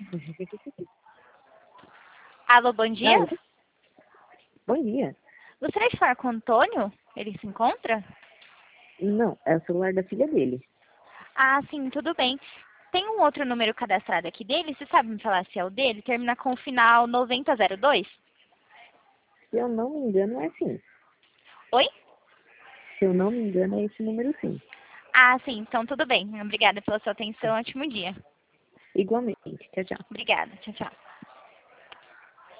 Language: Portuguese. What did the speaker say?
Alô, bom dia. Alô? Bom dia. Gostaria de falar com o Antônio? Ele se encontra? Não, é o celular da filha dele. Ah, sim, tudo bem. Tem um outro número cadastrado aqui dele? Você sabe me falar se é o dele? Termina com o final 9002? Se eu não me engano, é sim. Oi? Se eu não me engano, é esse número sim. Ah, sim, então tudo bem. Obrigada pela sua atenção. Ótimo dia. Igualmente. Tchau, tchau. Obrigada. Tchau, tchau.